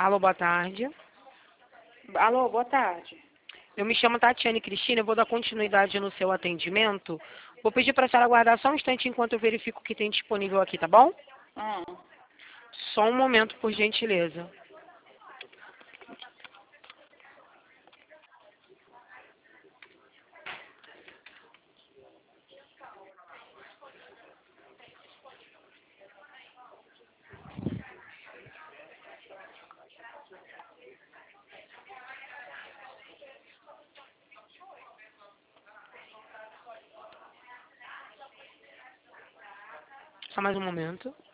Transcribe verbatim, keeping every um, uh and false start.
Alô, boa tarde. Alô, boa tarde. Eu me chamo Tatiane Cristina, eu vou dar continuidade no seu atendimento. Vou pedir para a senhora aguardar só um instante enquanto eu verifico o que tem disponível aqui, tá bom? Hum. Só um momento, por gentileza. Só mais um momento.